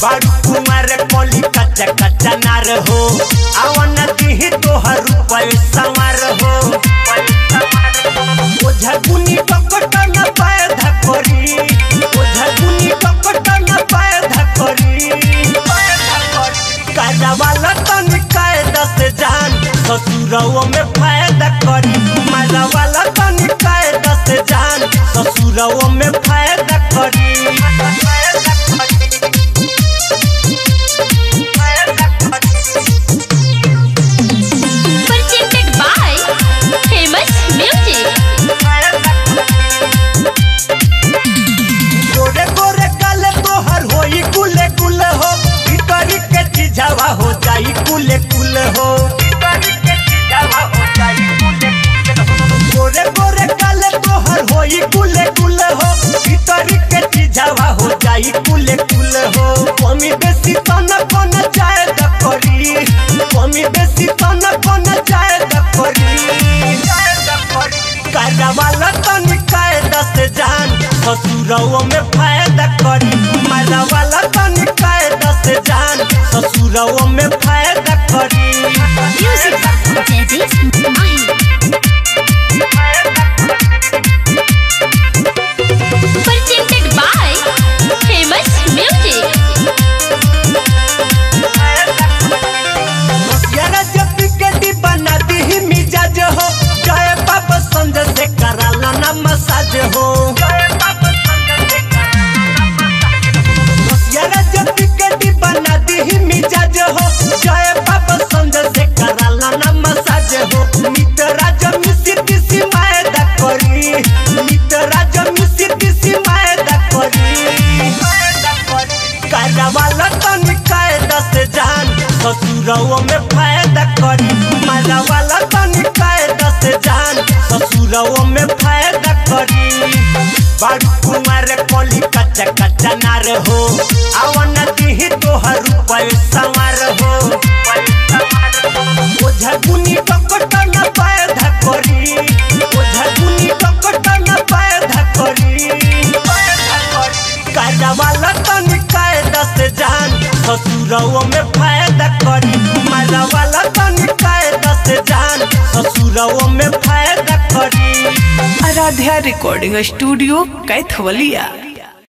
बारू कुमार कोली कच्चा कच्चा नार हो आवन दी तोहर रूपये संवार हो ओझा गुनी कपट न पाए धकोरी ओझा गुनी कपट न पाए धकोरी काजा वाला तन कायदा से जान ससुरवा में फायदा करी मारा वाला तन कायदा से जान ससुरवा में फायदा करी हो जाई कुले कुल हो गोरे गोरे काले तोहर होई कुले कुल हो भीतर के चीजावा हो जाई कुले कुल हो कमी बेसी तन कोन जाए द करी कमी बेसी तन कोन जाए द करी काजा वाला तन कायदा से जान ससुरवा में फायदा करी मारा वाला तन कायदा से जान ससुरवा में फायदा करी Presented by Famous Music. यारा जब टिकटी बना दी मिजाज हो जय बाबा संज से कराला ना मसाज हो यारा जब टिकटी बना दी मिजाज हो जय बाबा संज से कराला ना मसाज हो मित्रा जब मिसी मायदा करी मित्रा जब मिसी मायदा करी काजा वाला तन कायदा से जान ससुरवा में फायदा करी मारा वाला तन कायदा से जान ससुरवा में फायदा करी बारू कुमार कोली कच्चा कच्चा नार हो आवन दी तोहर रूपये संवार हो ओझा गुनी कपट न पाए धकोरी ओझा गुनी कपट न पाए धकोरी काजा वाला तन कायदा से जान ससुरवा में फायदा करी मारा वाला तन कायदा से जान ससुरवा में फायदा करी आराध्या रिकॉर्डिंग स्टूडियो कैथवलिया।